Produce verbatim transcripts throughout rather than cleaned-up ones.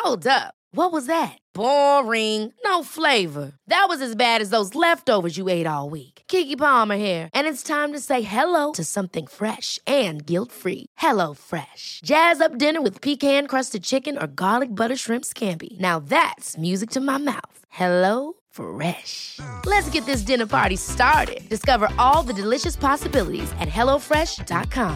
Hold up. What was that? Boring. No flavor. That was as bad as those leftovers you ate all week. Keke Palmer here, and it's time to say hello to something fresh and guilt-free. Hello Fresh. Jazz up dinner with pecan-crusted chicken or garlic butter shrimp scampi. Now that's music to my mouth. Hello Fresh. Let's get this dinner party started. Discover all the delicious possibilities at hello fresh dot com.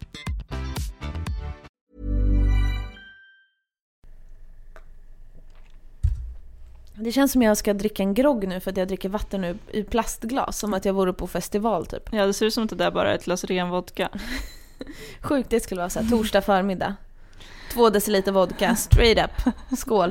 Det känns som jag ska dricka en grogg nu för att jag dricker vatten nu i plastglas. Som att jag vore på festival typ. Ja, det ser ut som att det där bara är ett glas ren vodka. Sjukt, det skulle vara så här, torsdag förmiddag. Två deciliter vodka, straight up. Skål.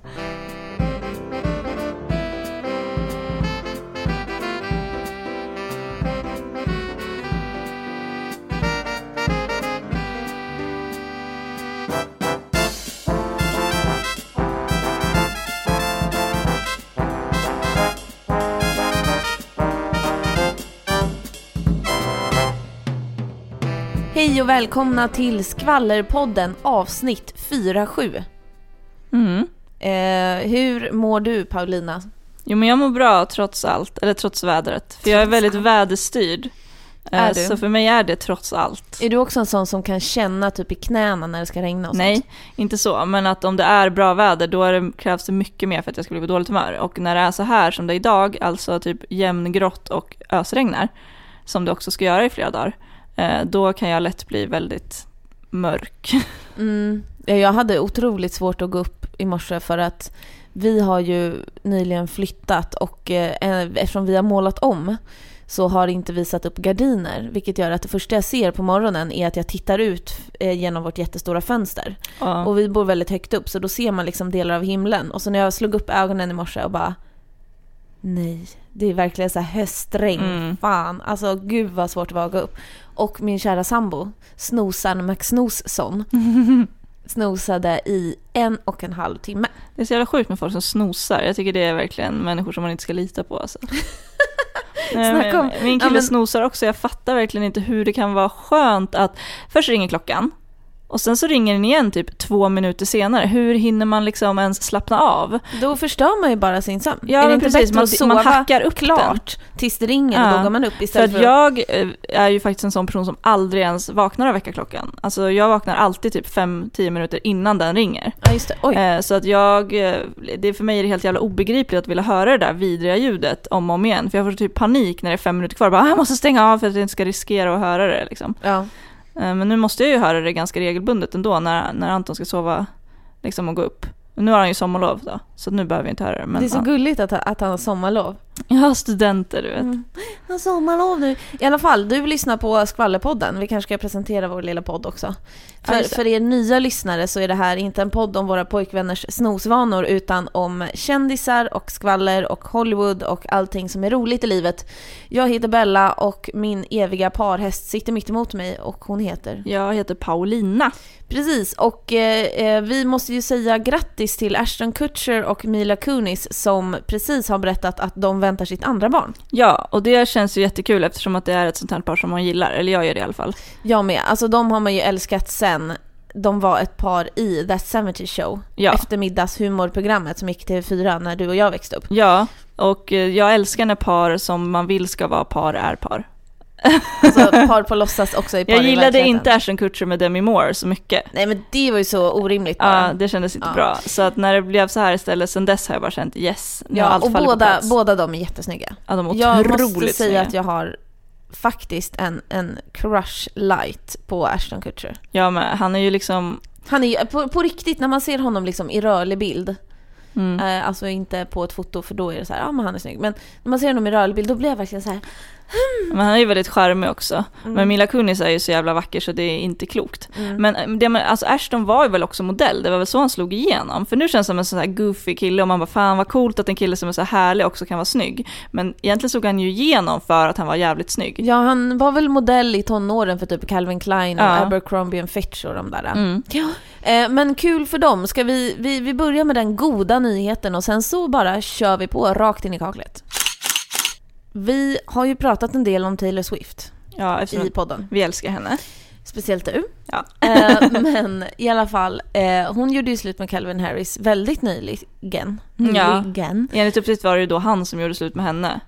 Hej och välkomna till Skvallerpodden avsnitt fyra sju. Mm. Eh, hur mår du, Paulina? Jo, men jag mår bra trots allt, eller trots vädret. För trots jag är väldigt allt. väderstyrd. Är eh, du? Så för mig är det trots allt. Är du också en sån som kan känna typ i knäna när det ska regna och Nej, sånt? inte så. Men att om det är bra väder, då är det, krävs det mycket mer för att jag ska bli på dåligt humör. Och när det är så här som det är idag, alltså typ jämngrått och ösregnar, som det också ska göra i flera dagar, då kan jag lätt bli väldigt mörk. Mm. Jag hade otroligt svårt att gå upp i morse för att vi har ju nyligen flyttat och eh, eftersom vi har målat om så har inte vi satt upp gardiner, vilket gör att det första jag ser på morgonen är att jag tittar ut eh, genom vårt jättestora fönster. Ja. Och vi bor väldigt högt upp så då ser man liksom delar av himlen. Och så när jag slog upp ögonen i morse och bara nej, det är verkligen så här höstregn. Mm. Fan, alltså gud vad svårt det var att gå upp. Och min kära sambo, Snosan McSnosson, snosade i en och en halv timme. Det är så jävla sjukt med folk som snosar. Jag tycker det är verkligen människor som man inte ska lita på. Alltså. Nej, men, min kille ja, men... snosar också. Jag fattar verkligen inte hur det kan vara skönt att först ringer klockan. Och sen så ringer den igen typ två minuter senare. Hur hinner man liksom ens slappna av? Då förstör man ju bara sin sömn. Ja, är det men inte precis. Man, man, man hackar upp klart den. Tills det ringer ja. och då går man upp istället för... Att för jag är ju faktiskt en sån person som aldrig ens vaknar av väckarklockan. Alltså jag vaknar alltid typ fem till tio minuter innan den ringer. Ja, just det. Oj. Så att jag... Det för mig är det helt jävla obegripligt att vilja höra det där vidriga ljudet om och om igen. För jag får typ panik när det är fem minuter kvar. Bara, jag måste stänga av för att jag inte ska riskera att höra det liksom. Ja. Men nu måste jag ju höra det ganska regelbundet ändå när, när Anton ska sova liksom och gå upp. Nu har han ju sommarlov då, så nu behöver vi inte höra det. Men det är så ja. gulligt att, att han har sommarlov. Ja, studenter, du vet. Mm. Han har sommarlov nu. I alla fall, du lyssnar på Skvallerpodden. Vi kanske ska presentera vår lilla podd också. För, ja, för er nya lyssnare så är det här inte en podd om våra pojkvänners snosvanor utan om kändisar och skvaller och Hollywood och allting som är roligt i livet. Jag heter Bella och min eviga parhäst sitter mitt emot mig och hon heter... Jag heter Paulina. Precis, och eh, vi måste ju säga grattis till Ashton Kutcher och Mila Kunis som precis har berättat att de väntar sitt andra barn. Ja, och det känns ju jättekul eftersom att det är ett sånt här par som man gillar, eller jag gör det i alla fall. Jag med, alltså de har man ju älskat sen de var ett par i That seventy Show, ja. eftermiddagshumorprogrammet som gick till fyra när du och jag växte upp. Ja, och jag älskar när par som man vill ska vara par är par. Alltså par på låtsas också i par. Jag gillade inte Ashton Kutcher med Demi Moore så mycket. Nej, men det var ju så orimligt bara. Ja, det kändes inte ja. bra. Så att när det blev så här istället, sen dess har jag bara känt yes. Nu ja, allt och båda, båda de är jättesnygga. Ja, de är jag måste snygga. säga att jag har faktiskt en, en crush light på Ashton Kutcher. Ja, men han är ju liksom... Han är ju, på, på riktigt, när man ser honom liksom i rörlig bild, mm. eh, alltså inte på ett foto för då är det så här, ja men han är snygg. Men när man ser honom i rörlig bild, då blir jag verkligen så här... Men han är ju väldigt charmig också. Mm. Men Mila Kunis är ju så jävla vacker så det är inte klokt. Mm. Men det, alltså Ashton var ju väl också modell. Det var väl så han slog igenom. För nu känns han som en sån här goofy kille och man bara, fan vad coolt att en kille som är så härlig också kan vara snygg. Men egentligen slog han ju igenom för att han var jävligt snygg. Ja, han var väl modell i tonåren för typ Calvin Klein och ja. Abercrombie and Fitch och de där. Mm. Ja. Eh, men kul för dem. Ska vi, vi, vi börjar med den goda nyheten och sen så bara kör vi på rakt in i kaklet. Vi har ju pratat en del om Taylor Swift ja, i podden. Vi älskar henne. Speciellt du. Ja. eh, men i alla fall, eh, hon gjorde ju slut med Calvin Harris väldigt nyligen. nyligen. Ja. Enligt uppgift var det ju då han som gjorde slut med henne.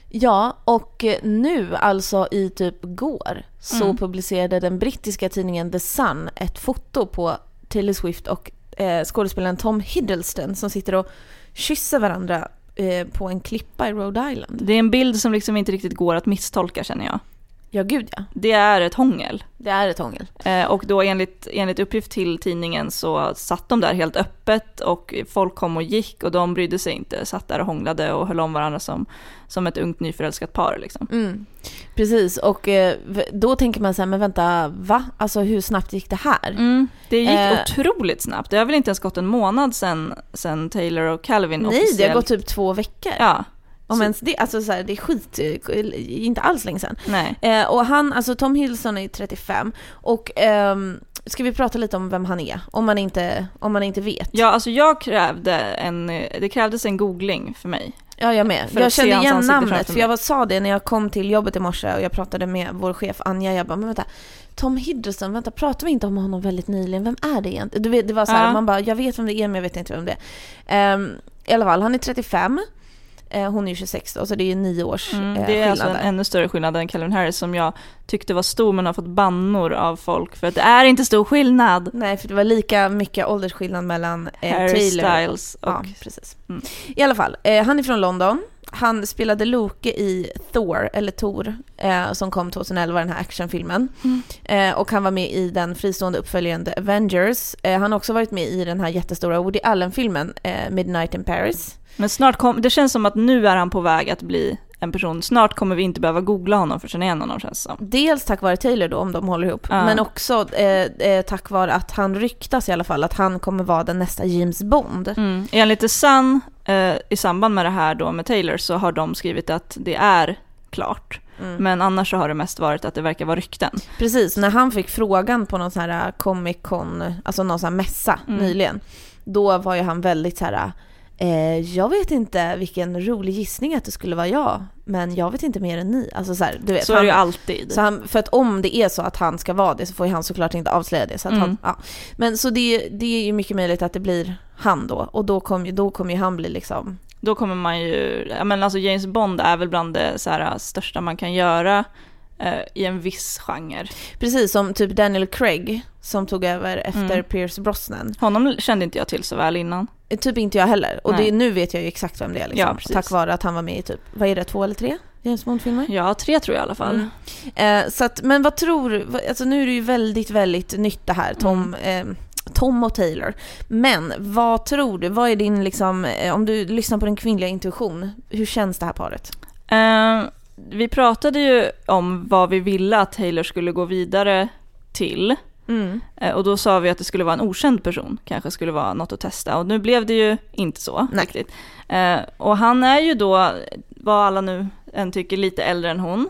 Ja, och nu alltså i typ går så mm. publicerade den brittiska tidningen The Sun ett foto på Taylor Swift och eh, skådespelaren Tom Hiddleston som sitter och kysser varandra eh, på en klippa i Rhode Island. Det är en bild som liksom inte riktigt går att misstolka, känner jag. Ja, gud ja. Det är ett hångel. Det är ett hångel. Eh, och då enligt, enligt uppgift till tidningen så satt de där helt öppet och folk kom och gick och de brydde sig inte. Satt där och hånglade och höll om varandra som, som ett ungt nyförälskat par. Liksom. Mm. Precis, och eh, då tänker man så här, men vänta, va? Alltså hur snabbt gick det här? Mm. Det gick eh, otroligt snabbt. Det har väl inte ens gått en månad sedan, sedan Taylor och Calvin nej, officiellt. det har gått typ två veckor. Ja. Om ens det, alltså så här, det är skit, inte alls länge sedan. Nej. Eh, och han, alltså Tom Hiddleston är trettiofem och ehm, ska vi prata lite om vem han är om man inte, om man inte vet. Ja, alltså jag krävde en, det krävdes en googling för mig. Ja, jag med. Jag kände igen namnet för jag var, sa det när jag kom till jobbet i morse och jag pratade med vår chef Anja. Jag bara, men vänta, Tom Hiddleston, vänta, pratar vi inte om honom väldigt nyligen? Vem är det egentligen? Du vet, det var så här, ja. Man bara, jag vet vem det är men jag vet inte vem det är. Um, I alla fall, han är trettiofem. Hon är ju tjugosex då, så det är nio års mm, det är skillnad. Alltså en ännu större skillnad än Calvin Harris som jag tyckte var stor men har fått bannor av folk för att det är inte stor skillnad. Nej, för det var lika mycket åldersskillnad mellan eh, Harry Taylor Styles och... Ja, precis. Mm. I alla fall, eh, han är från London. Han spelade Loke i Thor, eller Thor, eh, som kom tjugoelva, den här actionfilmen. Mm. Eh, och han var med i den fristående uppföljande Avengers. Eh, han har också varit med i den här jättestora Woody Allen-filmen eh, Midnight in Paris. Men snart kom, det känns som att nu är han på väg att bli en person. Snart kommer vi inte behöva googla honom för att känna igen honom, känns som. Dels tack vare Taylor då, om de håller ihop. Ja. Men också eh, eh, tack vare att han ryktas i alla fall att han kommer vara den nästa James Bond. Mm. Enligt The Sun, eh, i samband med det här då med Taylor, så har de skrivit att det är klart. Mm. Men annars så har det mest varit att det verkar vara rykten. Precis, när han fick frågan på någon sån här Comic-Con, alltså någon sån här mässa mm. nyligen, då var ju han väldigt så här... Eh, jag vet inte vilken rolig gissning att det skulle vara jag, men jag vet inte mer än ni. Alltså så här, du vet, så är han, det ju alltid. Så han, för att om det är så att han ska vara det så får ju han såklart inte avslöja det. Så att mm. han, ja. Men så det, det är ju mycket möjligt att det blir han då. Och då kommer då kommer ju han bli liksom... Då kommer man ju... Ja, men alltså James Bond är väl bland det så här, största man kan göra eh, i en viss genre. Precis, som typ Daniel Craig som tog över efter mm. Pierce Brosnan. Honom kände inte jag till så väl innan. Typ inte jag heller. Och det, nu vet jag ju exakt vem det är. Liksom. Ja, tack vare att han var med i typ, vad är det, två eller tre James Bond-filmer? Ja, tre tror jag i alla fall. Mm. Eh, så att, men vad tror alltså nu är det ju väldigt, väldigt nytt det här, Tom, mm. eh, Tom och Taylor. Men vad tror du, vad är din liksom, eh, om du lyssnar på din kvinnliga intuition, hur känns det här paret? Eh, vi pratade ju om vad vi ville att Taylor skulle gå vidare till. Mm. Och då sa vi att det skulle vara en okänd person, kanske skulle vara något att testa, och nu blev det ju inte så riktigt. Eh, och han är ju då, vad alla nu än tycker, lite äldre än hon.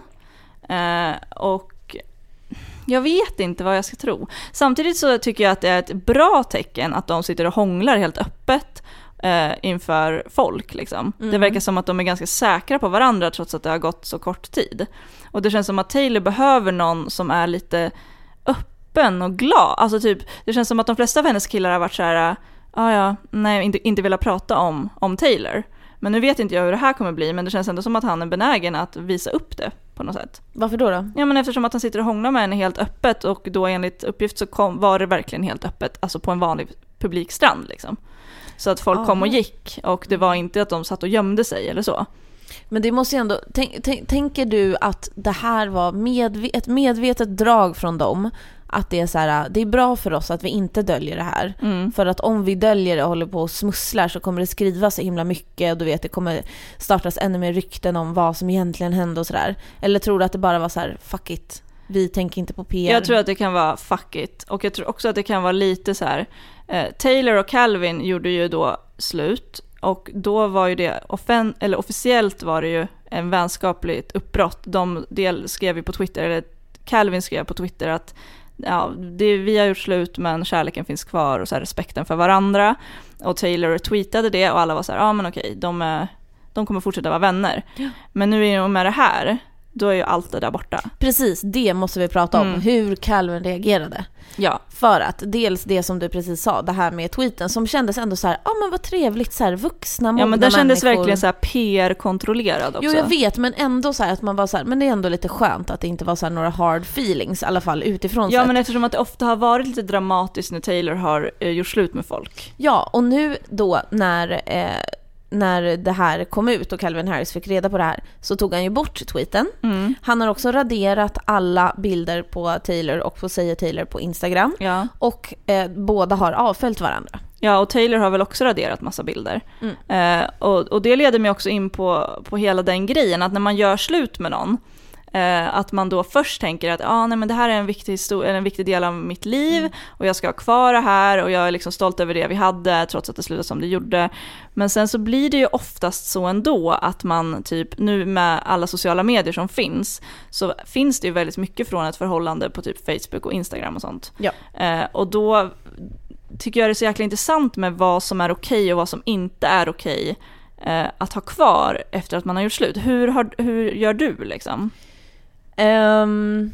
Eh, och jag vet inte vad jag ska tro. Samtidigt så tycker jag att det är ett bra tecken att de sitter och hånglar helt öppet eh, inför folk. Liksom. Mm. Det verkar som att de är ganska säkra på varandra trots att det har gått så kort tid. Och det känns som att Taylor behöver någon som är lite öppen och glad. Alltså typ, det känns som att de flesta av hennes killar har varit så här, ah, ja, nej, inte, inte vilja prata om, om Taylor. Men nu vet inte jag hur det här kommer bli, men det känns ändå som att han är benägen att visa upp det på något sätt. Varför då då? Ja, men eftersom att han sitter och hånglar med henne helt öppet, och då enligt uppgift så kom, var det verkligen helt öppet, alltså på en vanlig publikstrand liksom. Så att folk ah. kom och gick, och det var inte att de satt och gömde sig eller så. Men det måste ju ändå, tänk, tänk, tänker du att det här var medve- ett medvetet drag från dem? Att det är så här, det är bra för oss att vi inte döljer det här. Mm. För att om vi döljer det och håller på och smusslar så kommer det skrivas så himla mycket. Och du vet, det kommer startas ännu mer rykten om vad som egentligen hände och sådär. Eller tror du att det bara var så här, fuck it, vi tänker inte på P R? Jag tror att det kan vara fuck it. Och jag tror också att det kan vara lite så här, eh, Taylor och Calvin gjorde ju då slut. Och då var ju det, offen- eller officiellt var det ju en vänskapligt uppbrott. De del skrev ju på Twitter, eller Calvin skrev på Twitter att ja, det, vi har gjort slut men kärleken finns kvar och så här, respekten för varandra. Och Taylor tweetade det och alla var så här, ja ah, men okej, de, de kommer fortsätta vara vänner. Ja. Men nu är det med det här, då är ju allt det där borta. Precis, det måste vi prata om. Mm. Hur Calvin reagerade. Ja. För att dels det som du precis sa, det här med tweeten som kändes ändå så här, ja ah, men vad trevligt, så här vuxna, mogna Ja, men det kändes människor. Verkligen så här P R-kontrollerad också. Jo, jag vet, men ändå så här att man var så här, men det är ändå lite skönt att det inte var så här några hard feelings i alla fall utifrån. Ja, sätt. men eftersom att det ofta har varit lite dramatiskt när Taylor har eh, gjort slut med folk. Ja, och nu då när eh, när det här kom ut och Calvin Harris fick reda på det här, så tog han ju bort tweeten. Mm. Han har också raderat alla bilder på Taylor och på säger Taylor på Instagram. Ja. Och eh, båda har avföljt varandra. Ja, och Taylor har väl också raderat massa bilder. Mm. Eh, och, och det leder mig också in på, på hela den grejen att när man gör slut med någon, eh, att man då först tänker att ah, nej, men det här är en viktig, histor- en viktig del av mitt liv mm. och jag ska ha kvar det här och jag är liksom stolt över det vi hade trots att det slutade som det gjorde. Men sen så blir det ju oftast så ändå att man typ nu med alla sociala medier som finns, så finns det ju väldigt mycket från ett förhållande på typ Facebook och Instagram och sånt. Ja. Eh, och då tycker jag det är så jäkla intressant med vad som är okej och vad som inte är okej eh, att ha kvar efter att man har gjort slut. Hur, har, hur gör du liksom? Um,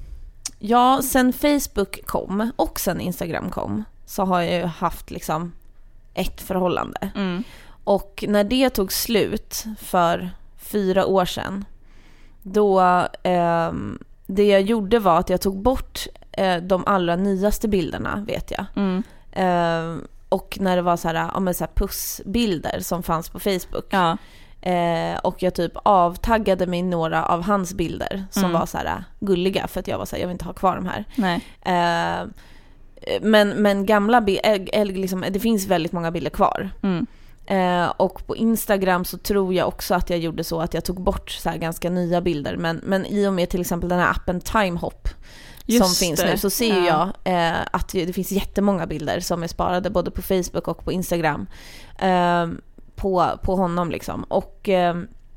ja, sen Facebook kom och sen Instagram kom så har jag ju haft liksom ett förhållande. Mm. Och när det tog slut för fyra år sedan, då um, det jag gjorde var att jag tog bort uh, de allra nyaste bilderna, vet jag. Mm. Uh, och när det var så här, ja, men så här pussbilder som fanns på Facebook. Ja. Eh, och jag typ avtaggade mig några av hans bilder som mm. var så här gulliga, för att jag var så här, jag vill inte ha kvar de här. Nej. Eh, men, men gamla bilder, liksom, det finns väldigt många bilder kvar. Mm. Eh, och på Instagram så tror jag också att jag gjorde så att jag tog bort så här ganska nya bilder, men, men i och med till exempel den här appen Timehop Just som finns det. nu, så ser ja. jag eh, att det finns jättemånga bilder som är sparade både på Facebook och på Instagram eh, på, på honom liksom. Och eh,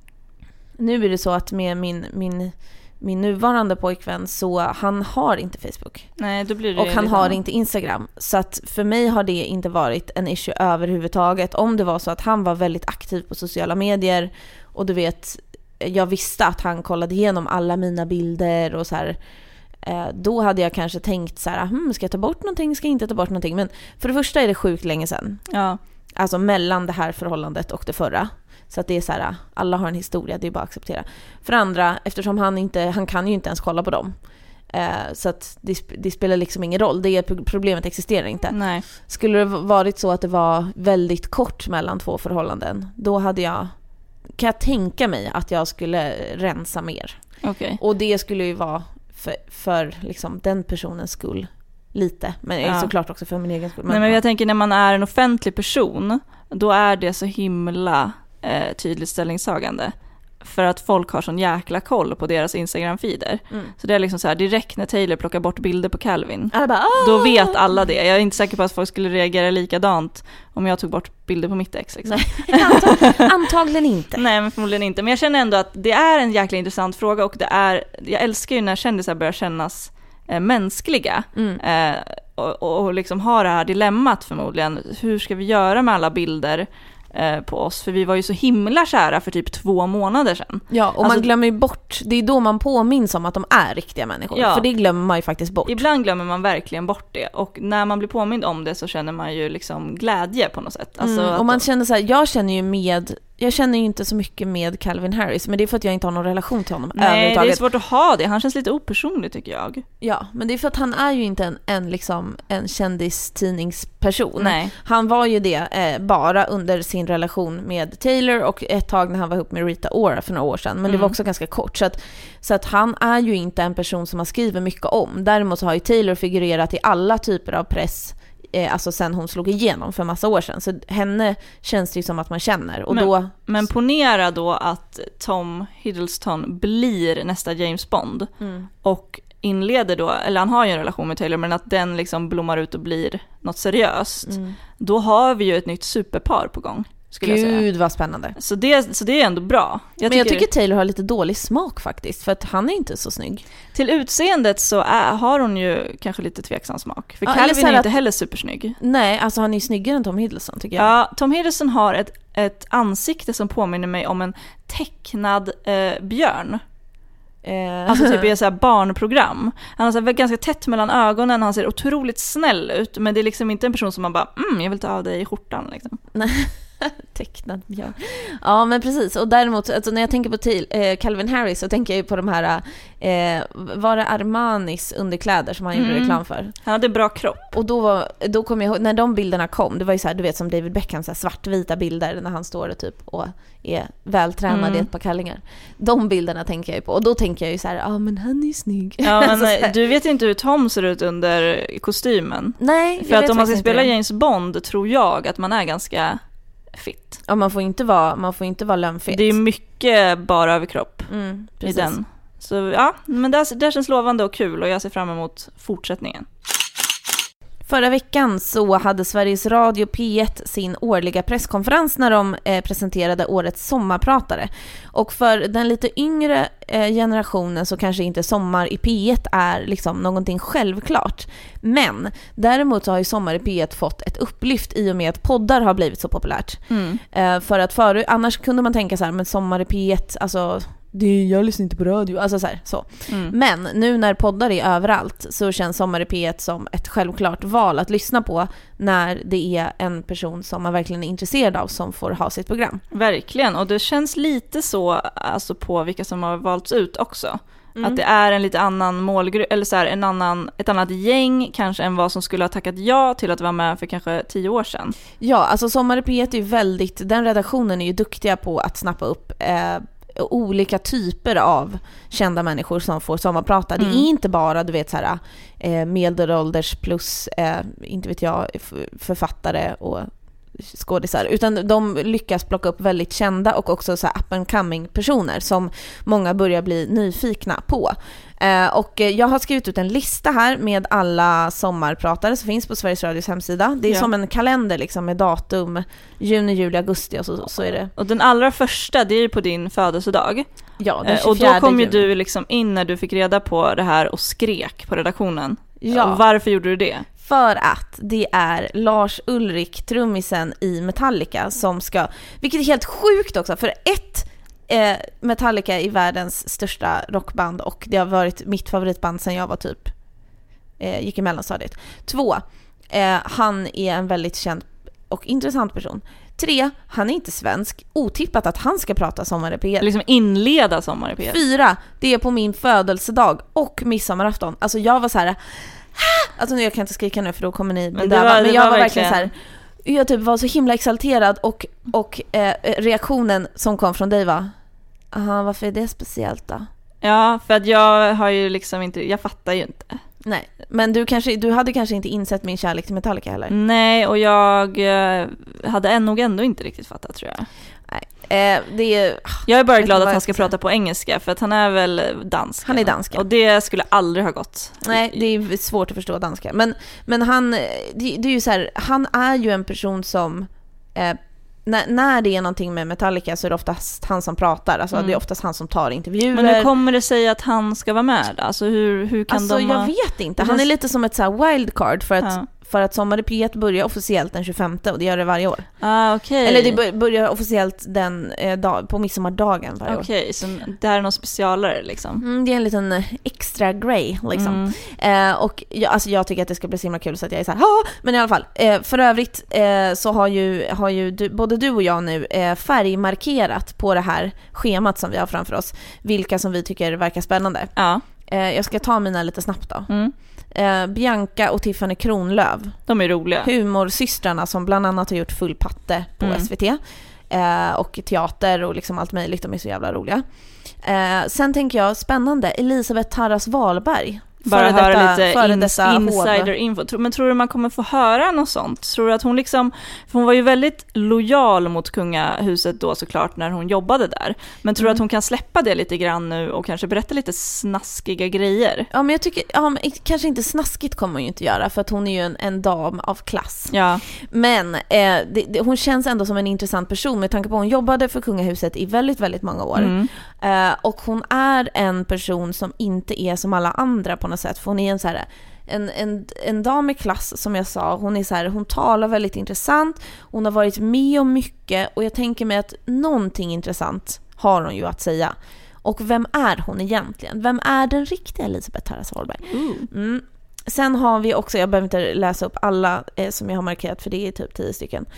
nu är det så att med min, min, min nuvarande pojkvän, så han har inte Facebook. Nej, då blir det och han liksom... har inte Instagram. Så att för mig har det inte varit en issue överhuvudtaget. Om det var så att han var väldigt aktiv på sociala medier och du vet, jag visste att han kollade igenom alla mina bilder och så här, då hade jag kanske tänkt så här, hm, ska jag ta bort någonting, ska jag inte ta bort någonting? Men för det första är det sjukt länge sedan. Ja. Alltså mellan det här förhållandet och det förra. Så att det är så här, alla har en historia, det är bara att acceptera. För andra, eftersom han inte, han kan ju inte ens kolla på dem. Eh, så att det, det spelar liksom ingen roll. Det är problemet existerar inte. Nej. Skulle det varit så att det var väldigt kort mellan två förhållanden, då hade jag, kan jag tänka mig att jag skulle rensa mer. Okay. Och det skulle ju vara för, för liksom den personens skull lite, men ja. såklart också för min egen skull. Nej, men jag tänker när man är en offentlig person, då är det så himla eh, tydligt ställningstagande. För att folk har sån jäkla koll på deras Instagram-feeder. Mm. Så det är liksom så här, direkt när Taylor plockar bort bilder på Calvin, bara, då vet alla det. Jag är inte säker på att folk skulle reagera likadant om jag tog bort bilder på mitt ex. Liksom. Nej, antag- antagligen inte. Nej, men förmodligen inte. Men jag känner ändå att det är en jäkla intressant fråga, och det är, jag älskar ju när kändisar börjar kännas eh, mänskliga. Mm. Eh, och, och liksom ha det här dilemmat förmodligen. Hur ska vi göra med alla bilder på oss, för vi var ju så himla kära för typ två månader sedan. Ja, och alltså, man glömmer ju bort, det är då man påminns om att de är riktiga människor, ja, för det glömmer man ju faktiskt bort. Ibland glömmer man verkligen bort det, och när man blir påmind om det så känner man ju liksom glädje på något sätt. Alltså mm, och man känner så här, jag känner ju med jag känner ju inte så mycket med Calvin Harris, men det är för att jag inte har någon relation till honom. Nej, det är svårt att ha det. Han känns lite opersonlig tycker jag. Ja, men det är för att han är ju inte en, en, liksom, en kändistidningsperson. Nej. Han var ju det eh, bara under sin relation med Taylor och ett tag när han var ihop med Rita Ora för några år sedan. Men mm. det var också ganska kort. Så att, så att han är ju inte en person som man skriver mycket om. Däremot så har ju Taylor figurerat i alla typer av press, alltså sen hon slog igenom för massa år sedan. Så henne känns det ju som att man känner. Och men, då... men ponera då att Tom Hiddleston blir nästa James Bond mm. och inleder då, eller han har ju en relation med Taylor, men att den liksom blommar ut och blir något seriöst. Mm. Då har vi ju ett nytt superpar på gång. Gud vad spännande. Så det, så det är ändå bra. Jag men tycker, jag tycker Taylor har lite dålig smak faktiskt, för att han är inte så snygg. Till utseendet så är, har hon ju kanske lite tveksam smak. För ja, Calvin är inte att, heller supersnygg. Nej, alltså han är ju snyggare än Tom Hiddleston tycker jag. Ja, Tom Hiddleston har ett, ett ansikte som påminner mig om en tecknad eh, björn. Eh. Alltså typ i ett så här barnprogram. Han har så här ganska tätt mellan ögonen, han ser otroligt snäll ut, men det är liksom inte en person som man bara, mm, jag vill ta av dig i skjortan liksom. Tecknad björn. Ja, men precis. Och däremot, alltså, när jag tänker på till, eh, Calvin Harris, så tänker jag ju på de här eh, var det Armanis underkläder som han mm. gjorde reklam för. Han hade bra kropp. Och då, var, då kom jag ihåg, när de bilderna kom, det var ju så här, du vet, som David Beckham, så här svartvita bilder när han står och typ och är vältränad mm. i ett par kallingar. De bilderna tänker jag ju på. Och då tänker jag ju så här, ja ah, men han är ju snygg. Ja, men alltså, du vet inte hur Tom ser ut under kostymen. Nej, för att om man ska spela det. James Bond tror jag att man är ganska fit. Ja, man får inte vara, man får inte vara lömfit. Det är mycket bara överkropp mm, i den. Så ja, men det, det känns lovande och kul och jag ser fram emot fortsättningen. Förra veckan så hade Sveriges Radio P ett sin årliga presskonferens när de eh, presenterade årets sommarpratare. Och för den lite yngre eh, generationen så kanske inte sommar i P ett är liksom någonting självklart. Men däremot så har ju sommar i P ett fått ett upplyft i och med att poddar har blivit så populärt. Mm. Eh, för att förut, annars kunde man tänka så här, men sommar i P ett, alltså... Det, jag lyssnar inte på radio, alltså så här, så. Mm. Men nu när poddar är överallt så känns Sommar i P ett som ett självklart val att lyssna på när det är en person som man verkligen är intresserad av som får ha sitt program. Verkligen, och det känns lite så alltså på vilka som har valts ut också. Mm. Att det är en lite annan målgrupp, eller så här, en annan, ett annat gäng kanske än vad som skulle ha tackat ja till att vara med för kanske tio år sedan. Ja, alltså Sommar i P ett är ju väldigt, den redaktionen är ju duktiga på att snappa upp eh, olika typer av kända människor som får sommarprata. Mm. Det är inte bara, du vet, så här, eh, medelålders plus, eh, inte vet jag, författare och skådisar, utan de lyckas plocka upp väldigt kända och också så här up and coming personer som många börjar bli nyfikna på. Eh, och jag har skrivit ut en lista här med alla sommarpratare som finns på Sveriges Radios hemsida. Det är ja. som en kalender liksom med datum juni, juli, augusti och så, så är det. Och den allra första, det är ju på din födelsedag. Ja, den eh, och då kom ju du liksom in när du fick reda på det här och skrek på redaktionen. Ja. Och varför gjorde du det? För att det är Lars Ulrik, trummisen i Metallica, som ska, vilket är helt sjukt också, för ett, eh, Metallica är världens största rockband och det har varit mitt favoritband sedan jag var typ eh, gick i mellanstadiet. Två, eh, han är en väldigt känd och intressant person. Tre, han är inte svensk. Otippat att han ska prata Sommar i P ett. Liksom inleda Sommar i P ett. Fyra, det är på min födelsedag och midsommarafton. Alltså jag var så här, alltså nu jag kan inte skrika nu för då kommer ni bli där. Men jag var, var verkligen så här, jag typ var så himla exalterad och, och eh, reaktionen som kom från dig var, aha, varför är det speciellt då? Ja, för att jag har ju liksom inte, jag fattar ju inte. Nej, men du, kanske, du hade kanske inte insett min kärlek till Metallica heller. Nej, och jag eh, hade nog ändå inte riktigt fattat, tror jag. Nej. Eh, det är, jag är bara glad att han ska prata på engelska, för att han är väl dansk. Han är dansk. Och det skulle aldrig ha gått. Nej, det är svårt att förstå danska. Men, men han, det, det är ju så här, han är ju en person som eh, när, när det är någonting med Metallica så är det oftast han som pratar. Alltså mm. det är oftast han som tar intervjuer. Men hur kommer det sig att han ska vara med? Alltså hur, hur kan alltså, de... jag vet inte. Han är lite som ett så här wildcard för att ja. För att Sommar i P ett börjar officiellt den tjugofemte och det gör det varje år. Ah, okay. Eller det börjar officiellt den eh, dag, på midsommardagen varje okay, år. Okej, så det här är något specialare liksom. Mm, det är en liten extra grey liksom. Mm. Eh, och jag, alltså jag tycker att det ska bli så himla kul så att jag är så här, ha! Men i alla fall, eh, för övrigt eh, så har ju, har ju du, både du och jag nu eh, färgmarkerat på det här schemat som vi har framför oss, vilka som vi tycker verkar spännande. Ja. Eh, jag ska ta mina lite snabbt då. Mm. Eh, Bianca och Tiffany Kronlöf. De är roliga. Humorsystrarna som bland annat har gjort Full patte på mm. S V T. Eh, och teater och liksom allt möjligt. De är så jävla roliga. Eh, sen tänker jag, spännande, Elisabeth Tarras Wahlberg. Bara höra detta, lite ins- insider-info. Men tror du man kommer få höra något sånt? Tror du att hon liksom... För hon var ju väldigt lojal mot kungahuset då såklart när hon jobbade där. Men tror du mm. att hon kan släppa det lite grann nu och kanske berätta lite snaskiga grejer? Ja, men jag tycker... Ja, men kanske inte snaskigt kommer hon ju inte göra för att hon är ju en, en dam av klass. Ja. Men eh, det, det, hon känns ändå som en intressant person med tanke på att hon jobbade för kungahuset i väldigt, väldigt många år. Mm. Eh, och hon är en person som inte är som alla andra på något sätt, för hon är en så här en, en, en dam i klass som jag sa, hon är så här, hon talar väldigt intressant, hon har varit med om mycket och jag tänker mig att någonting intressant har hon ju att säga. Och vem är hon egentligen? Vem är den riktiga Elisabeth Tarras Hallberg? Mm. Mm. Sen har vi också, jag behöver inte läsa upp alla eh, som jag har markerat för det är typ tio stycken.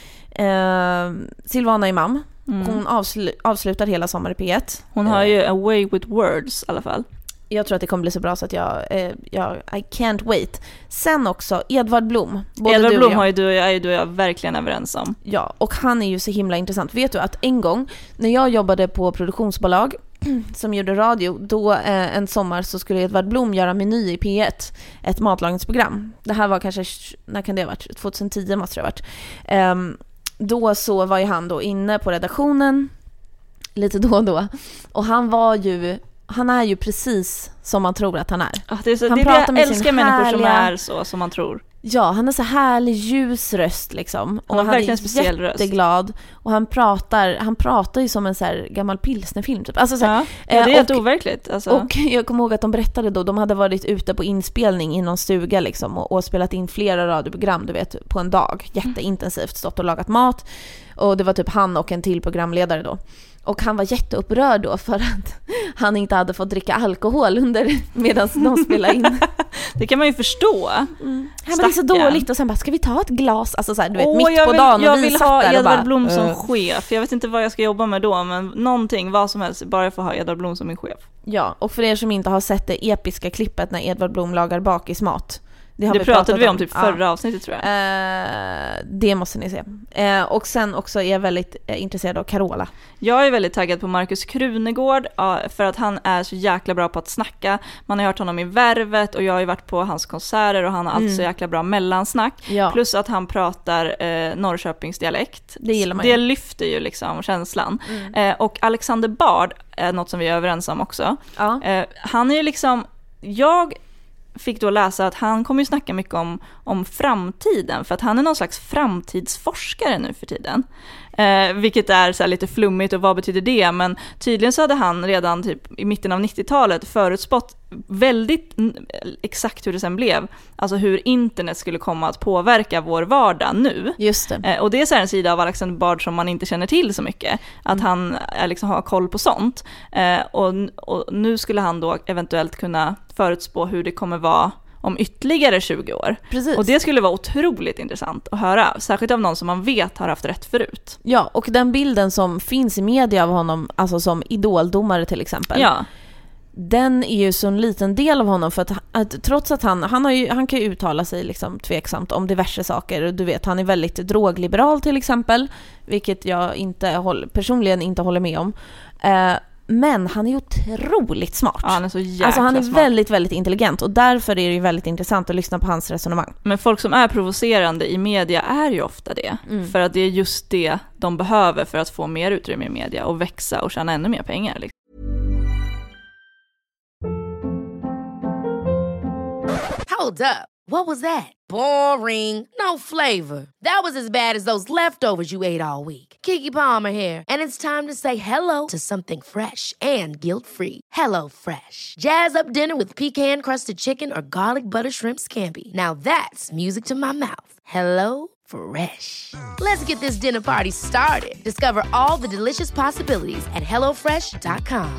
Eh, Silvana Imam. Mm. Hon avsl- avslutar hela sommar i P ett. Hon har ju A Way With Words i alla fall. Jag tror att det kommer bli så bra så att jag, eh, jag I can't wait. Sen också Edvard Blom. Både Edvard Blom har ju du och jag, är du och jag verkligen överens om. Ja, och han är ju så himla intressant. Vet du att en gång när jag jobbade på produktionsbolag som gjorde radio, då eh, en sommar så skulle Edvard Blom göra Meny i P ett, ett matlagningsprogram. Det här var kanske, när kan det ha varit? tjugohundratio måste det ha varit. Um, då så var ju han då inne på redaktionen lite då och då. Och han var ju han är ju precis som man tror att han är. Ah, det är så, han det pratar jag med älskar sin människor härliga, som är så som man tror. Ja, han har så härlig ljus röst liksom. Och han har han verkligen är speciell röst. Jätteglad. Och han pratar, han pratar ju som en så här gammal pilsnerfilm typ. Alltså så här, ja, ja, det är och, helt overkligt. Alltså. Och jag kommer ihåg att de berättade då, de hade varit ute på inspelning i någon stuga liksom, och, och spelat in flera radioprogram, du vet, på en dag. Jätteintensivt, stått och lagat mat. Och det var typ han och en till programledare då. Och han var jätteupprörd då för att han inte hade fått dricka alkohol under medan de spelade in. Det kan man ju förstå. Mm. Ja, men det är så dåligt och sen bara, ska vi ta ett glas? Alltså så här, du vet, oh, mitt jag på vill, dagen och jag vi vill satt ha där Edvard bara, Blom som uh. chef. Jag vet inte vad jag ska jobba med då, men någonting, vad som helst, bara för att ha Edvard Blom som min chef. Ja, och för er som inte har sett det episka klippet när Edvard Blom lagar bakismat. Det, har det vi pratade vi om typ förra ja. avsnittet tror jag. Eh, det måste ni se. Eh, och sen också är jag väldigt eh, intresserad av Carola. Jag är väldigt taggad på Markus Krunegård ja, för att han är så jäkla bra på att snacka. Man har hört honom i Värvet och jag har ju varit på hans konserter och han har mm. alltid så jäkla bra mellansnack. Ja. Plus att han pratar eh, Norrköpings dialekt. Det gillar man ju. Det ju. lyfter ju liksom känslan. Mm. Eh, och Alexander Bard är något som vi är överens om också. Ja. Eh, han är ju liksom... Jag... fick då läsa att han kommer ju snacka mycket om, om framtiden för att han är någon slags framtidsforskare nu för tiden. Eh, vilket är så här lite flummigt och vad betyder det? Men tydligen så hade han redan typ i mitten av nittiotalet förutspått väldigt exakt hur det sen blev. Alltså hur internet skulle komma att påverka vår vardag nu. Just det. Eh, och det är så här en sida av Alexander Bard som man inte känner till så mycket. Att mm. han är liksom har koll på sånt. Eh, och, och nu skulle han då eventuellt kunna förutspå hur det kommer vara om ytterligare tjugo år. Precis. Och det skulle vara otroligt intressant att höra. Särskilt av någon som man vet har haft rätt förut. Ja, och den bilden som finns i media av honom, alltså som idoldomare till exempel. Ja. Den är ju så en liten del av honom för att, att trots att han han, har ju, han kan ju uttala sig liksom tveksamt om diverse saker. Du vet, han är väldigt drogliberal till exempel, vilket jag inte håll, personligen inte håller med om. Eh, Men han är otroligt smart. Ja, han är så jäkla Alltså han är smart. väldigt, väldigt intelligent. Och därför är det ju väldigt intressant att lyssna på hans resonemang. Men folk som är provocerande i media är ju ofta det. Mm. För att det är just det de behöver för att få mer utrymme i media och växa och tjäna ännu mer pengar. Liksom. Hold up. What was that? Boring. No flavor. That was as bad as those leftovers you ate all week. Keke Palmer here, and it's time to say hello to something fresh and guilt-free. Hello Fresh. Jazz up dinner with pecan-crusted chicken or garlic butter shrimp scampi. Now that's music to my mouth. Hello Fresh. Let's get this dinner party started. Discover all the delicious possibilities at hello fresh dot com.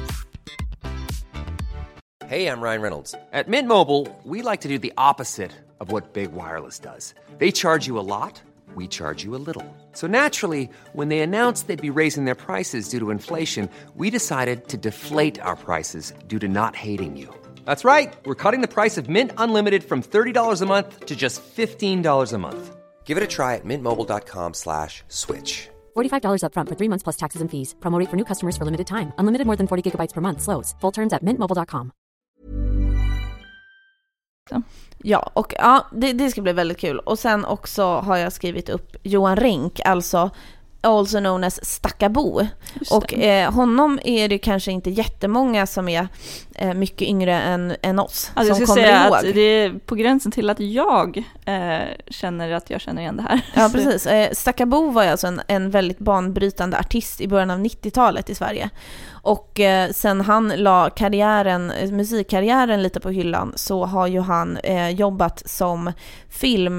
Hey, I'm Ryan Reynolds. At Mint Mobile, we like to do the opposite of what Big Wireless does. They charge you a lot, we charge you a little. So naturally, when they announced they'd be raising their prices due to inflation, we decided to deflate our prices due to not hating you. That's right. We're cutting the price of Mint Unlimited from thirty dollars a month to just fifteen dollars a month. Give it a try at mintmobile.com slash switch. forty-five dollars up front for three months plus taxes and fees. Promo rate for new customers for limited time. Unlimited more than forty gigabytes per month. Slows full terms at mint mobile dot com. Ja, och ja, det, det ska bli väldigt kul. Och sen också har jag skrivit upp Johan Renck, alltså also known as Stackabo. Och eh, honom är det kanske inte jättemånga som är eh, mycket yngre än, än oss. Alltså som jag ska kommer säga ihåg. att det är på gränsen till att jag eh, känner att jag känner igen det här. Ja, precis. Eh, Stackabo var alltså en, en väldigt banbrytande artist i början av nittiotalet i Sverige. Och eh, sen han la karriären, musikkarriären lite på hyllan, så har ju han eh, jobbat som film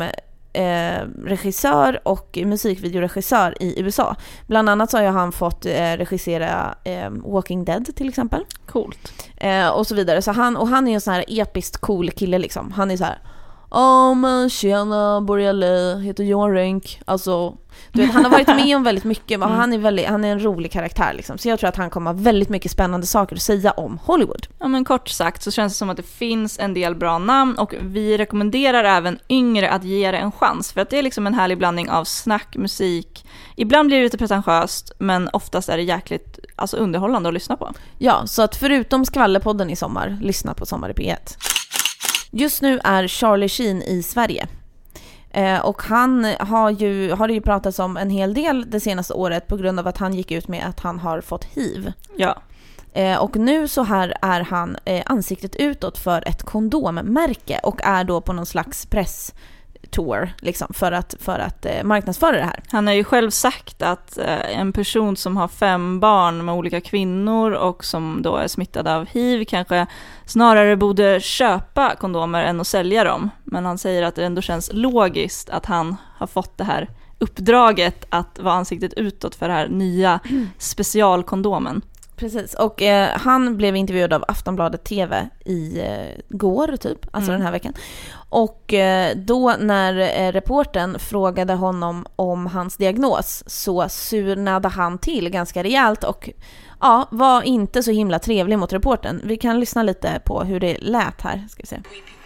eh, regissör och musikvideoregissör i U S A. Bland annat så har han fått eh, regissera eh, Walking Dead till exempel. Coolt. Eh, och så vidare. Så han, och han är en sån här episkt cool kille liksom. Han är så här: ja men tjena, Borrelli, heter Johan Renck. Alltså, du vet, han har varit med om väldigt mycket, men mm. han är väldigt, han är en rolig karaktär liksom. Så jag tror att han kommer ha väldigt mycket spännande saker att säga om Hollywood. Ja, men kort sagt så känns det som att det finns en del bra namn, och vi rekommenderar även yngre att ge det en chans, för att det är liksom en härlig blandning av snack, musik. Ibland blir det lite pretentiöst, men oftast är det jäkligt alltså underhållande att lyssna på. Ja, så att förutom Skvallerpodden i sommar, lyssna på Sommar i P ett. Just nu är Charlie Sheen i Sverige. Eh, och han har ju, har det ju pratats om en hel del det senaste året på grund av att han gick ut med att han har fått H I V. Ja. Eh, och nu så här är han eh, ansiktet utåt för ett kondommärke och är då på någon slags press tour liksom, för att, för att eh, marknadsföra det här. Han har ju själv sagt att eh, en person som har fem barn med olika kvinnor och som då är smittad av H I V kanske snarare borde köpa kondomer än att sälja dem. Men han säger att det ändå känns logiskt att han har fått det här uppdraget att vara ansiktet utåt för det här nya specialkondomen. Precis, och eh, han blev intervjuad av Aftonbladet T V i eh, går typ, alltså mm. den här veckan. Och eh, då när eh, reporten frågade honom om hans diagnos så surnade han till ganska rejält och ja, var inte så himla trevlig mot reporten. Vi kan lyssna lite på hur det lät här, ska vi se.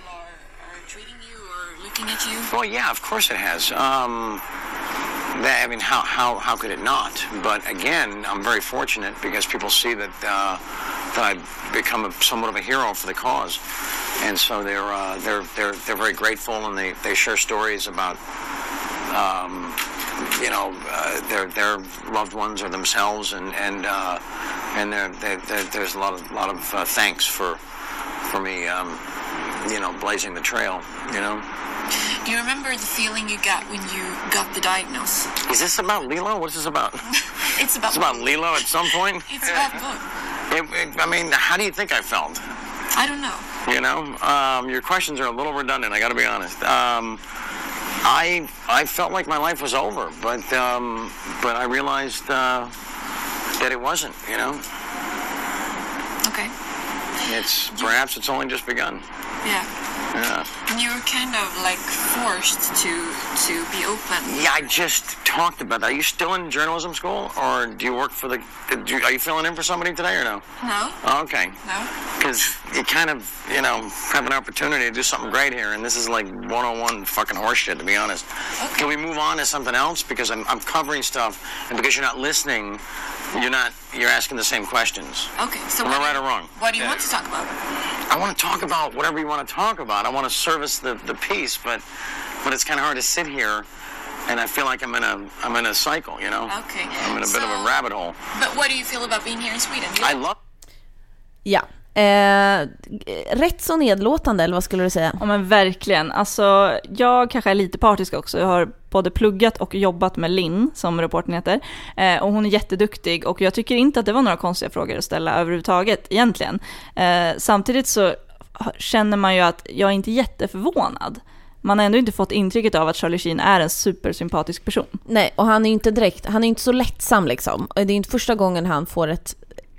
Well, yeah, of course it has. Um, that, I mean, how, how, how could it not? But again, I'm very fortunate because people see that, uh, that I've become a, somewhat of a hero for the cause. And so they're, uh, they're, they're, they're very grateful, and they, they share stories about, um, you know, uh, their, their loved ones or themselves. And, and, uh, and they're, they're, they're, there's a lot of, lot of uh, thanks for, for me, um, you know, blazing the trail, you know. Do you remember the feeling you got when you got the diagnosis? Is this about Lilo? What's this about? It's about It's about Lilo at some point? It's about book. It, it, I mean, how do you think I felt? I don't know. You know, um, your questions are a little redundant, I gotta be honest. Um, I I felt like my life was over, but um, but I realized uh, that it wasn't, you know? Okay. It's, perhaps it's only just begun. Yeah. Yeah. And you were kind of like forced to to be open. Yeah, I just talked about that. Are you still in journalism school, or do you work for the? Did you, are you filling in for somebody today or no? No. Oh, okay. No. Because you kind of, you know, have an opportunity to do something great here, and this is like one oh one fucking horseshit, to be honest. Okay. Can we move on to something else? Because I'm I'm covering stuff, and because you're not listening, you're not you're asking the same questions. Okay. So am I right or wrong? What do you yeah. want to talk about? I want to talk about whatever you want to talk about. I want to service the, the piece, but but it's kind of hard to sit here, and I feel like I'm in a I'm in a cycle, you know. Okay. I'm in a so, bit of a rabbit hole. But what do you feel about being here in Sweden? You I love. Ja. Eh, rätt så nedlåtande, eller vad skulle du säga? Ja, men verkligen. Alltså, jag kanske är lite partisk också. Jag har både pluggat och jobbat med Linn, som reportern heter. Eh, och hon är jätteduktig, och jag tycker inte att det var några konstiga frågor att ställa överhuvudtaget egentligen. Eh, samtidigt så känner man ju att jag är inte jätteförvånad. Man har ändå inte fått intrycket av att Charlie Sheen är en supersympatisk person. Nej, och han är inte direkt, han är inte så lättsam liksom. Det är inte första gången han får ett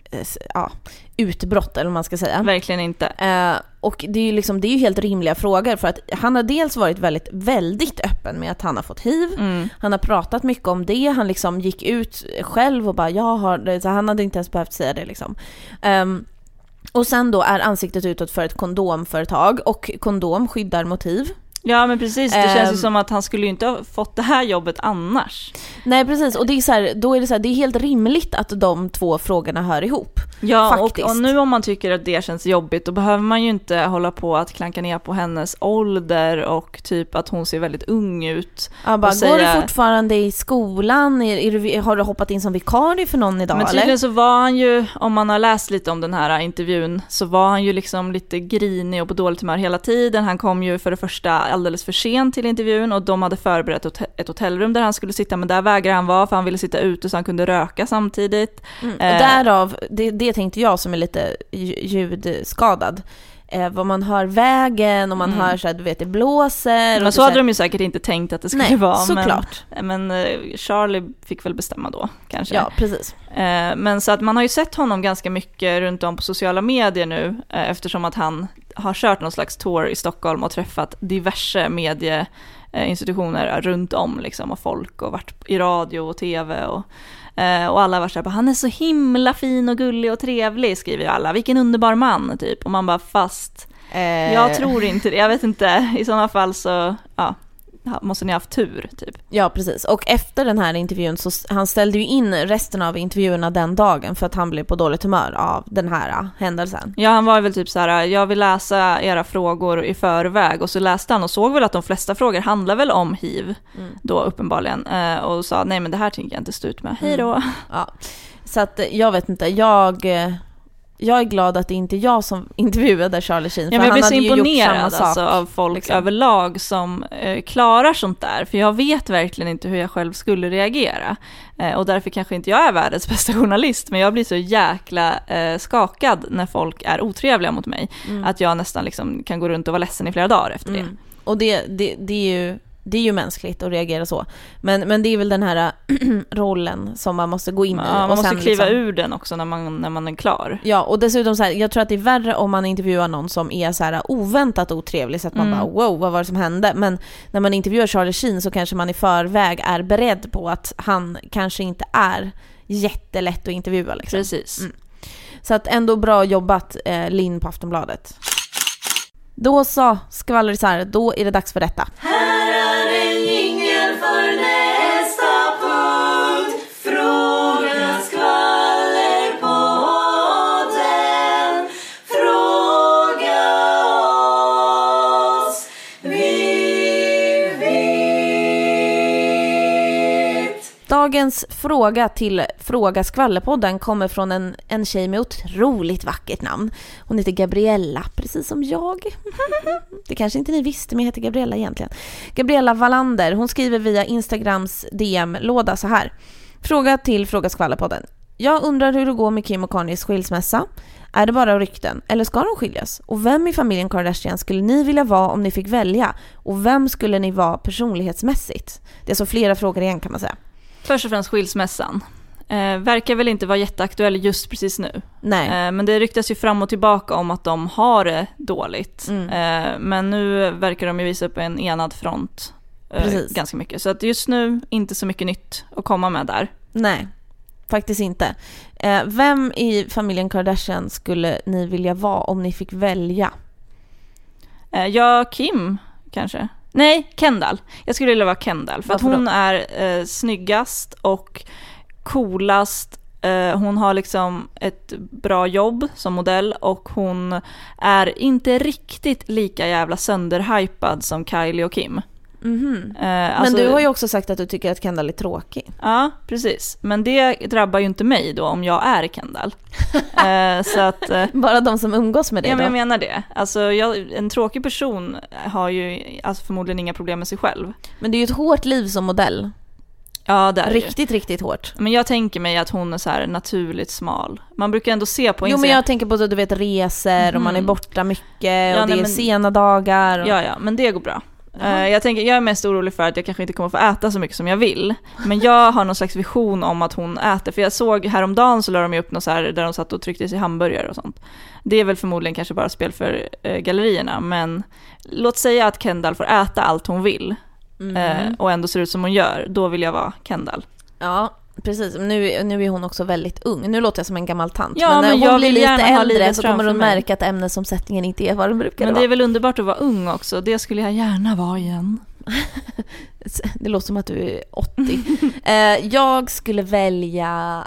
ja, utbrott, eller vad man ska säga. Verkligen inte. Eh, och det är ju liksom, det är ju helt rimliga frågor, för att han har dels varit väldigt, väldigt öppen med att han har fått H I V. Mm. Han har pratat mycket om det. Han liksom gick ut själv och bara, jag har det. Så han hade inte ens behövt säga det liksom. Um, och sen då är ansiktet utåt för ett kondomföretag, och kondom skyddar mot H I V. Ja, men precis. Det känns ju som att han skulle ju inte ha fått det här jobbet annars. Nej, precis. Och det är så här, då är det så här, det är helt rimligt att de två frågorna hör ihop. Ja, och, och nu om man tycker att det känns jobbigt, då behöver man ju inte hålla på att klanka ner på hennes ålder och typ att hon ser väldigt ung ut. Ja, bara, säga, går du fortfarande i skolan? Är, är du, har du hoppat in som vikarie för någon idag? Men tydligen eller? Så var han ju, om man har läst lite om den här intervjun, så var han ju liksom lite grinig och på dåligt humör hela tiden. Han kom ju för det första alldeles för sent till intervjun, och de hade förberett ett hotellrum där han skulle sitta, men där vägrade han vara för han ville sitta ute så han kunde röka samtidigt. Mm, och därav, det, det tänkte jag som är lite ljudskadad. eh, vad man hör vägen och man mm. hör så att du vet det blåser. Men och så hade de ju säkert inte tänkt att det skulle Nej, vara. Såklart. Men, men Charlie fick väl bestämma då kanske. Ja, precis. Eh, men så att man har ju sett honom ganska mycket runt om på sociala medier nu eh, eftersom att han har kört någon slags tour i Stockholm och träffat diverse medieinstitutioner runt om liksom, och folk och varit i radio och tv och och alla var så här, han är så himla fin och gullig och trevlig, skriver ju alla. Vilken underbar man, typ. Och man bara, fast eh. jag tror inte det. Jag vet inte. I sådana fall så, ja, måste ni ha haft tur, typ. Ja, precis. Och efter den här intervjun så han ställde ju in resten av intervjuerna den dagen för att han blev på dåligt humör av den här uh, händelsen. Ja, han var väl typ så här, jag vill läsa era frågor i förväg, och så läste han och såg väl att de flesta frågor handlar väl om H I V mm. då uppenbarligen, uh, och sa, nej men det här tänker jag inte stå ut med. Hej då. Mm. Ja. Så att jag vet inte, jag... Jag är glad att det inte är jag som intervjuade Charlie Sheen. Ja, men jag blir så hade imponerad alltså, sak, av folk liksom. Överlag som eh, klarar sånt där. För jag vet verkligen inte hur jag själv skulle reagera. Eh, och därför kanske inte jag är världens bästa journalist. Men jag blir så jäkla eh, skakad när folk är otrevliga mot mig. Mm. Att jag nästan liksom kan gå runt och vara ledsen i flera dagar efter det. Mm. Och det, det, det är ju... Det är ju mänskligt att reagera så. Men, men det är väl den här rollen som man måste gå in ja, i. Man och måste sen kliva liksom, ur den också när man, när man är klar. Ja, och dessutom så här, jag tror att det är värre om man intervjuar någon som är så här oväntat otrevlig. Så att man mm. bara, wow, vad var det som hände? Men när man intervjuar Charlie Sheen så kanske man i förväg är beredd på att han kanske inte är jättelätt att intervjua. Liksom. Precis. Mm. Så att ändå bra jobbat, eh, Linn på Aftonbladet. Då så, skvallrisar, då är det dags för detta. Här är en jingel för nästa punkt. Fråga skvallerpodden. Fråga oss, vi vet. Dagens fråga till Fråga skvallerpodden kommer från en, en tjej med otroligt vackert namn. Hon heter Gabriella, precis som jag. Det kanske inte ni visste, men jag heter Gabriella egentligen. Gabriella Wallander, hon skriver via Instagrams D M-låda så här. Fråga till Fråga skvallerpodden. Jag undrar hur det går med Kim och Kanyes skilsmässa. Är det bara rykten, eller ska de skiljas? Och vem i familjen Kardashian skulle ni vilja vara om ni fick välja? Och vem skulle ni vara personlighetsmässigt? Det är så flera frågor igen, kan man säga. Först och främst skilsmässan. Eh, verkar väl inte vara jätteaktuell just precis nu. Nej. Eh, men det ryktas ju fram och tillbaka om att de har det dåligt. Mm. Eh, men nu verkar de ju visa upp en enad front eh, ganska mycket. Så att just nu inte så mycket nytt att komma med där. Nej, faktiskt inte. Eh, vem i familjen Kardashian skulle ni vilja vara om ni fick välja? Eh, ja, Kim kanske. Nej, Kendall. Jag skulle vilja vara Kendall. För Varför att hon då? är eh, snyggast och coolast. Eh, hon har liksom ett bra jobb som modell. Och hon är inte riktigt lika jävla sönderhypad som Kylie och Kim. Mm-hmm. Eh, alltså, men du har ju också sagt att du tycker att Kendall är tråkig. Ja, precis. Men det drabbar ju inte mig då om jag är Kendall. eh, så att, eh, Bara de som umgås med det. Ja, då? men jag menar det. Alltså, jag, en tråkig person har ju alltså, förmodligen inga problem med sig själv. Men det är ju ett hårt liv som modell. Ja, det är Riktigt, ju. riktigt hårt. Men jag tänker mig att hon är så här naturligt smal. Man brukar ändå se på Instagram. Jo, men jag tänker på att du vet resor mm. och man är borta mycket och ja, det nej, är men, sena dagar. Och... Ja, ja, men det går bra. Uh, jag tänker, jag är mest orolig för att jag kanske inte kommer få äta så mycket som jag vill. Men jag har någon slags vision om att hon äter. För jag såg häromdagen så la de upp något så här där de satt och tryckte sig hamburgare och sånt. Det är väl förmodligen kanske bara spel för uh, gallerierna. Men låt säga att Kendall får äta allt hon vill. Mm. Uh, och ändå ser ut som hon gör. Då vill jag vara Kendall. Ja, precis. Nu, nu är hon också väldigt ung. Nu låter jag som en gammal tant. Ja, men när men hon jag blir vill lite äldre så kommer hon mig. märka att ämnesomsättningen inte är vad den brukar vara. Men det är väl underbart att vara ung också. Det skulle jag gärna vara igen. Det låter som att du är åttio. eh, jag skulle välja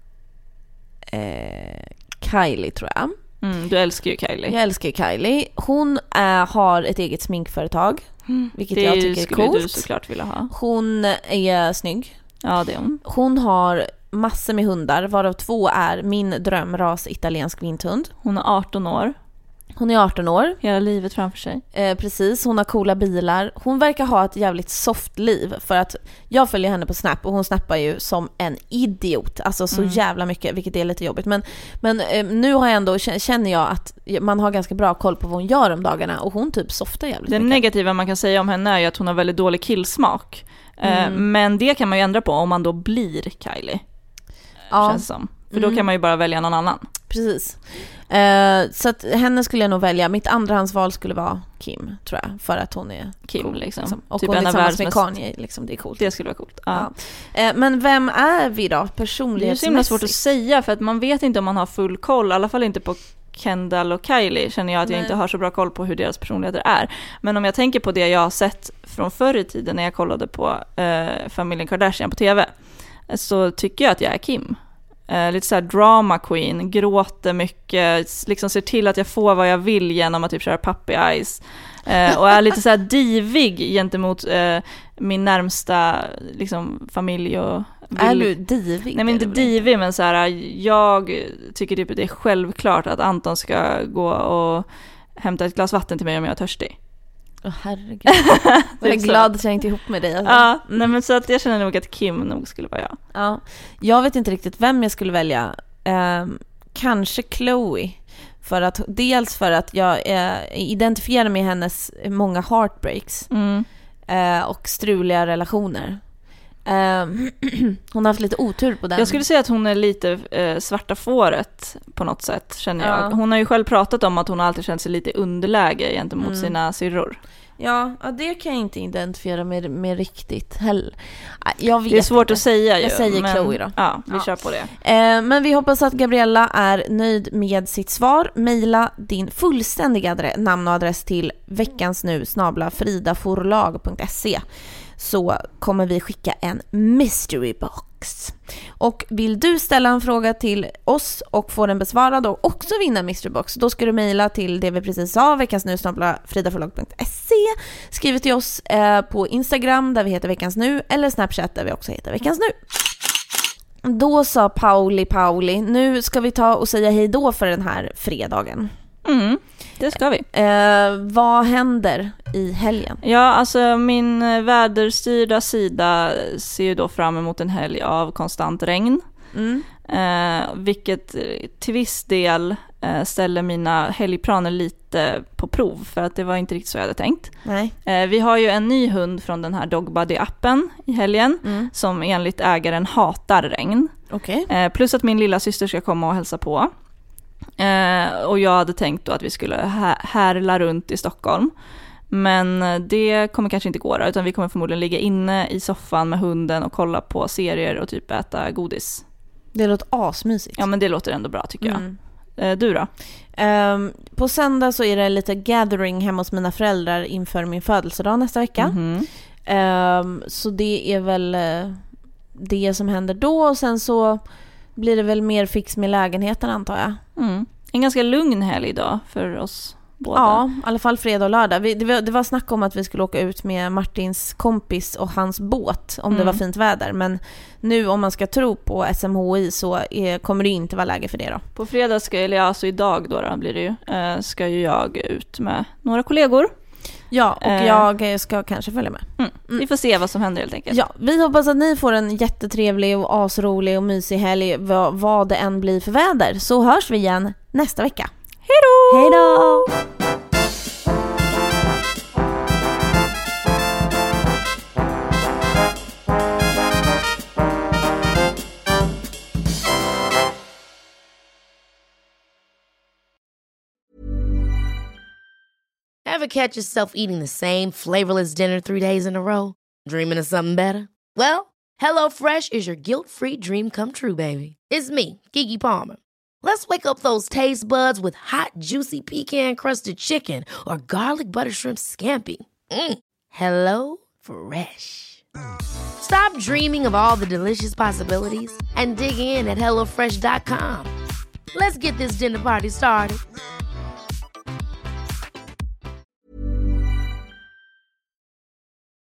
eh, Kylie, tror jag. Mm, du älskar ju Kylie. Jag älskar ju Kylie. Hon äh, har ett eget sminkföretag. Mm, vilket jag tycker är coolt. Det du såklart vilja ha. Hon är snygg. Ja, det är hon. Hon har massor med hundar, varav två är min drömras italiensk vinthund. Hon är arton år. Hon är arton år. Hela livet framför sig. Eh, precis, hon har coola bilar. Hon verkar ha ett jävligt soft liv. För att jag följer henne på Snap och hon snappar ju som en idiot. Alltså så mm. jävla mycket, vilket är lite jobbigt. Men, men eh, nu har jag ändå, känner jag att man har ganska bra koll på vad hon gör om dagarna. Och hon typ softar jävligt det mycket. Det negativa man kan säga om henne är ju att hon har väldigt dålig killsmak. Mm. Eh, men det kan man ju ändra på om man då blir Kylie. Ja. Känns som. För då mm. kan man ju bara välja någon annan. Precis. Uh, så att henne skulle jag nog välja. Mitt andrahandsval skulle vara Kim, tror jag. För att hon är Kim, cool, liksom. liksom. Och typ hon en är av tillsammans med mest... Kanye, liksom. Det är coolt. Det skulle vara coolt, ja. ja. Uh, men vem är vi då? Personlighetsmässigt? Det är så himla svårt att säga, för att man vet inte om man har full koll. I alla fall inte på Kendall och Kylie känner jag att jag Nej. inte har så bra koll på hur deras personligheter är. Men om jag tänker på det jag har sett från förr i tiden när jag kollade på uh, familjen Kardashian på tv, så tycker jag att jag är Kim. Uh, lite så här drama queen, gråter mycket, liksom ser till att jag får vad jag vill genom att typ köra puppy eyes. Uh, och är lite så här divig gentemot uh, min närmsta liksom, familj och vill... Är du divig? Nej, men inte divig, men så här, jag tycker typ att det är självklart att Anton ska gå och hämta ett glas vatten till mig om jag är törstig. Åh oh, herregud. Jag är glad att jag inte ihop med dig. Alltså. Ja, nej, men så att jag känner nog att Kim nog skulle vara jag. Ja, jag vet inte riktigt vem jag skulle välja. Um, kanske Chloe. För att, dels för att jag uh, identifierar med hennes många heartbreaks. Mm. Uh, och struliga relationer. Um, hon har haft lite otur på den. Jag skulle säga att hon är lite eh, svarta fåret på något sätt, känner jag. Ja. Hon har ju själv pratat om att hon alltid känt sig lite underläge gentemot mm. sina syrror. Ja, ja, det kan jag inte identifiera med, med riktigt heller. Jag vet det är svårt inte. att säga ju. Jag säger men, Chloe då. Ja, vi ja. kör på det. Eh, men vi hoppas att Gabriella är nöjd med sitt svar. Maila din fullständiga adre- namn och adress till veckansnu snabel-a fridaforlag punkt se, så kommer vi skicka en mystery box. Och vill du ställa en fråga till oss och få den besvarad och också vinna en mystery box, då ska du mejla till det vi precis sa, veckansnu snabel-a fridaforlag punkt se. Skriv till oss eh, på Instagram där vi heter veckansnu, eller Snapchat där vi också heter veckansnu. Då sa Pauli Pauli, nu ska vi ta och säga hej då för den här fredagen. Mm, det ska vi. Eh, vad händer i helgen? Ja, alltså min väderstyrda sida ser ju då fram emot en helg av konstant regn. Mm. Eh, vilket till viss del eh, ställer mina helgplaner lite på prov, för att det var inte riktigt så jag hade tänkt. Nej. Eh, vi har ju en ny hund från den här Dogbuddy-appen i helgen mm. som enligt ägaren hatar regn. Okay. Eh, plus att min lilla syster ska komma och hälsa på. Eh, och jag hade tänkt då att vi skulle här- härla runt i Stockholm. Men det kommer kanske inte gå då, utan vi kommer förmodligen ligga inne i soffan med hunden och kolla på serier och typ äta godis. Det låter asmysigt. Ja, men det låter ändå bra tycker mm. jag. Eh, du då? Um, på söndag så är det lite gathering hemma hos mina föräldrar inför min födelsedag nästa vecka. Mm-hmm. Um, så det är väl uh, det som händer då. Och sen så blir det väl mer fix med lägenheten, antar jag. Mm. En ganska lugn helg idag för oss båda. Ja, i alla fall fredag och lördag. Vi, det, var, det var snack om att vi skulle åka ut med Martins kompis och hans båt om mm. det var fint väder. Men nu, om man ska tro på S M H I, så är, kommer det inte vara läge för det då. På fredag ska, eller alltså idag då, då blir det ju, äh, ska ju jag ut med några kollegor. Ja, och eh. jag ska kanske följa med. Mm. Mm. Vi får se vad som händer helt enkelt. Ja, vi hoppas att ni får en jättetrevlig och asrolig och mysig helg, vad, vad det än blir för väder. Så hörs vi igen nästa vecka. Hej då! Hej då! Ever catch yourself eating the same flavorless dinner three days in a row? Dreaming of something better? Well, HelloFresh is your guilt-free dream come true, baby. It's me, Keke Palmer. Let's wake up those taste buds with hot, juicy pecan-crusted chicken or garlic butter shrimp scampi. Mm. Hello Fresh. Stop dreaming of all the delicious possibilities and dig in at hello fresh dot com. Let's get this dinner party started.